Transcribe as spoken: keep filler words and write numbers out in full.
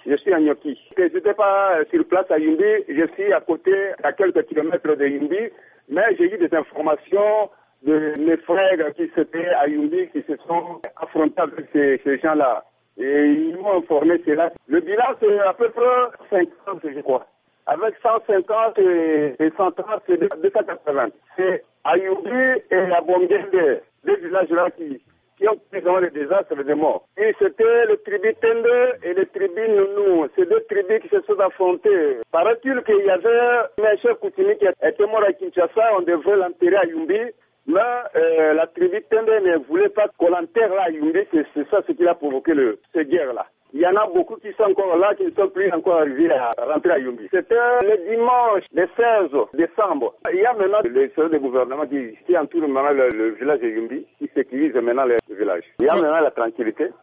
Je suis à Nyoki. Je n'étais pas sur place à Yumbi, je suis à côté, à quelques kilomètres de Yumbi, mais j'ai eu des informations de mes frères qui étaient à Yumbi, qui se sont affrontés avec ces, ces gens-là. Et ils m'ont informé cela. Le bilan, c'est à peu près cinquante, je crois. Avec cent cinquante et cent trente, c'est deux cent quatre-vingts. C'est à Yumbi et à Bongende, deux villages-là qui, qui ont pris dans les désastres de morts. Et c'était le tribu Tende et le tribu Nounou. Ces deux tribus qui se sont affrontés. Paraît-il qu'il y avait un chef coutumier qui était mort à Kinshasa, on devait l'enterrer à Yumbi. Mais euh, la tribu Tende ne voulait pas qu'on l'enterre là à Yumbi, c'est, c'est ça ce qui a provoqué le, cette guerre-là. Il y en a beaucoup qui sont encore là, qui ne sont plus encore arrivés à rentrer à Yumbi. C'était le dimanche, le seize décembre. Il y a maintenant le service de gouvernement qui, qui entoure maintenant le, le village de Yumbi, qui sécurise maintenant le village. Il y a maintenant la tranquillité.